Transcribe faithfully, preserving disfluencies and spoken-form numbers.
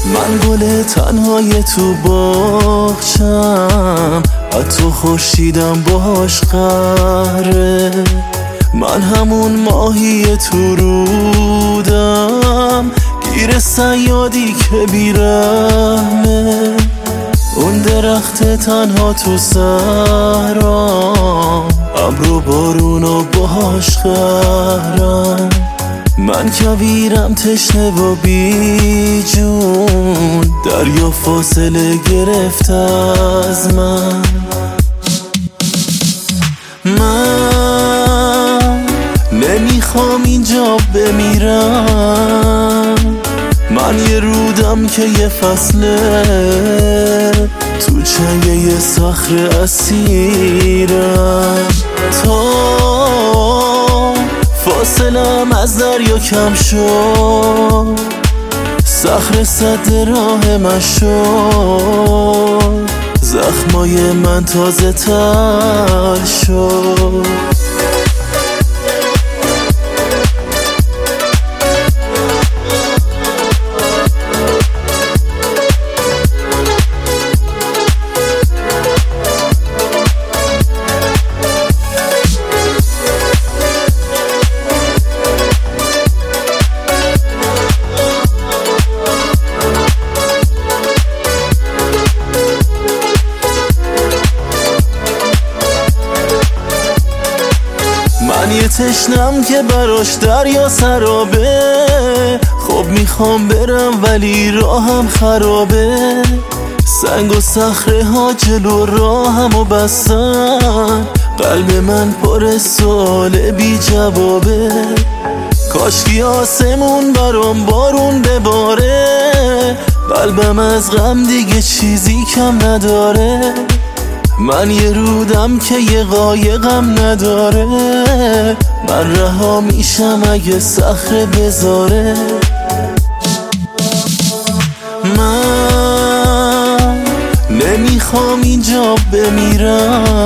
من گل تنهای تو باغچم، حتی خورشیدم باش قهره. من همون ماهی تو رودم، گیر صیادی که بیرحمه. اون درخت تنها تو صحرام، ابر و بارون و باش قهرم. من کویرم تشنه و بی جون، دریا فاصله گرفت از من. من نمیخوام اینجا بمیرم، من یه رودم که یه فصله تو چنگ یه صخره اسیرم. تا فاصلم از دریا کم شد، صخره سد راه من شد، زخمای من تازه تر شد. من یه تشنم که براش دریا سرابه، خب میخوام برم ولی راهم خرابه. سنگ و صخره ها جلو راهمو بستن، قلب من پر سوال بی جوابه. کاشکی آسمون برام بارون بباره، قلبم از غم دیگه چیزی کم نداره. من یه رودم که یه قایقم نداره، من رها میشم اگه صخره بذاره. من نمیخوام اینجا بمیرم.